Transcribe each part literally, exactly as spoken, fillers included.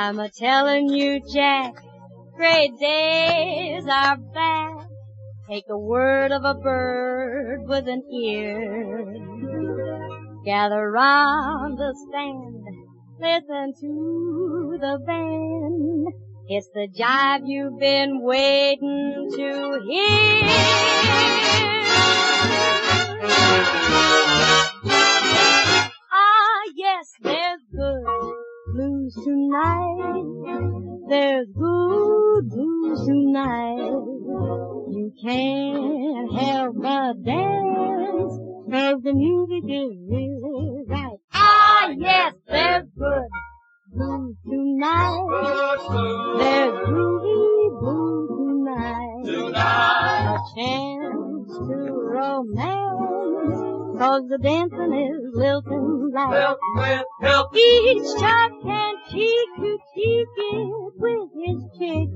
I'm a telling you, Jack, great days are back. Take a word of a bird with an ear. Gather round the stand, listen to the band. It's the jive you've been waiting to hear. Ah, yes, there's good blues tonight. There's good blues tonight. You can't help but dance, 'cause the music is really right. Ah, yes, there's good blues tonight. There's groovy blues tonight. Tonight. A chance to romance, 'cause the dancing is lilting like. Lilt with help. Each chap can cheek to cheek it with his chick.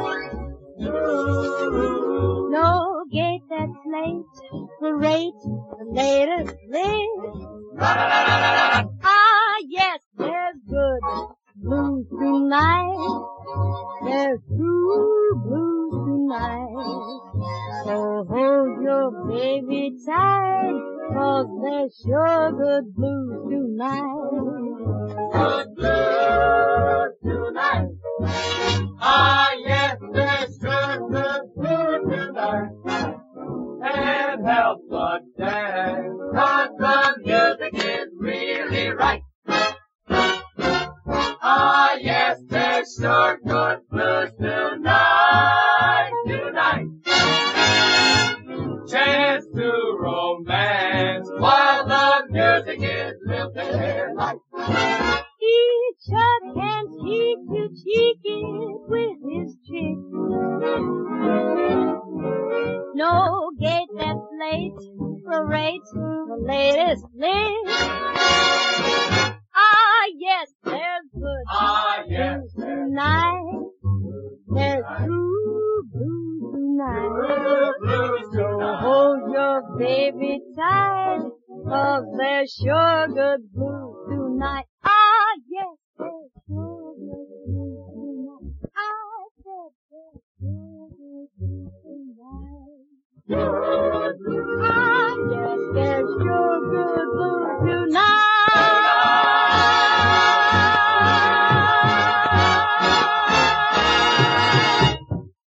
No gate that's late, the rate, the latest list. Ah, yes, there's good blues tonight. There's true blues tonight. So hold your baby tight, 'cause there's sure good blues tonight. Good blues tonight. Ah, yes, there's good, good blues tonight. Can't help but dance, 'cause the music is really right. Ah, yes, there's sure good blues tonight, tonight. Chance to romance while the music is lilting like. Each other can cheek to cheek it with his chick. No gate that's late, the rate, the latest list. Ah, yes, there's good Ah, yes, blues tonight. There's true blues tonight. blues So tonight. hold your baby tight, 'cause there's sure good blues tonight. Ah, yes, there's sure good blues tonight. I said there's sure good blues tonight.